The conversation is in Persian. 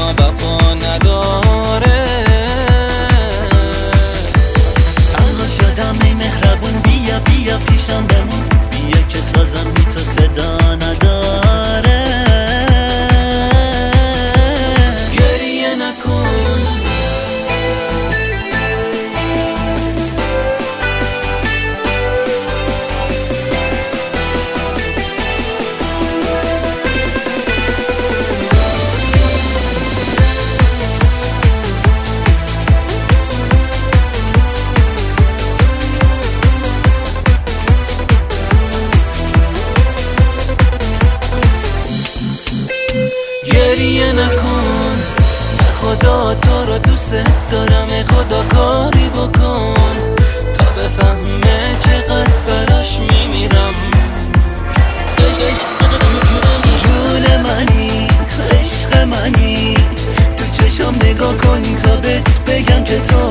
وفا نداره. تنها شدم ای مهربون، بیا بیا پیشم بمون، بیا که سازم بی تو صدا نداره. گریه نکن، گریه نکن، خدا تو رو دوست دارم، ای خدا کاری بکن تا بفهمه چقدر براش میمیرم. جون منی، عشق منی، تو چشم نگاه کن تا بهت بگم که تو